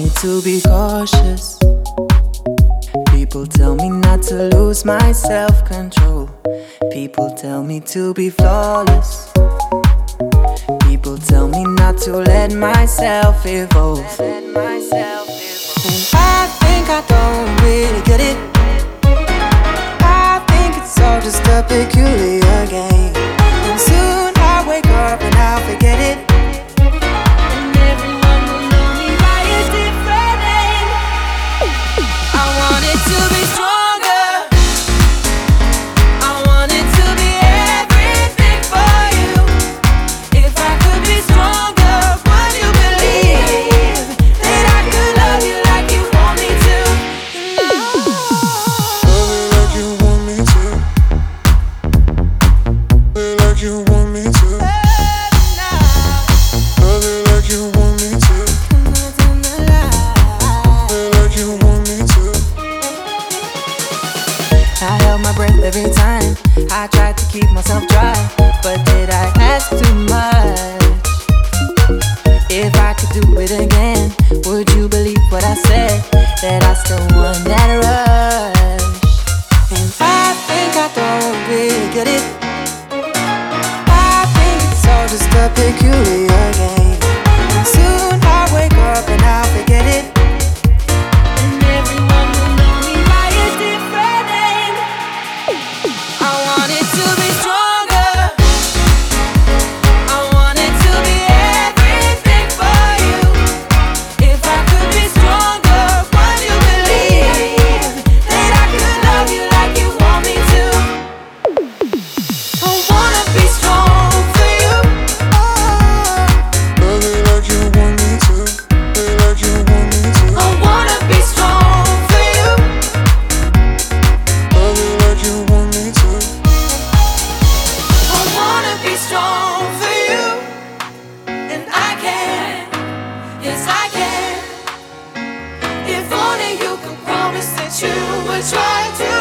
me to be cautious. People tell me not to lose my self-control. People tell me to be flawless. People tell me not to let myself evolve. And I think I don't really get it. I think it's all just a peculiar game. And soon I'll wake up and I'll forget it. And everyone will know me by a different name. I want it to be stronger. I want it to be everything for you. If I could be stronger, would you believe that I could love you like you want me to? Love it like you want me to. Like you want me to. Love it like you want me to. Like you want me to. I held my breath every time I tried to keep myself dry. But did I ask too much? If I could do it again, would you believe what I said? That I still want that rush. And I think I don't really get it. I think it's all just a peculiar game. And soon I'll wake up and I'll forget it. And everyone will know me by a different name. I want it to be stronger. I want it to be everything for you. If I could be stronger, would you believe that I could love you like you want me to? I wanna be strong for you. Love it like you want me to. Like you want me to. I wanna be strong for you. Love it like you want me to. I wanna be strong for you. And I can, yes I can. If only you could promise that you would try to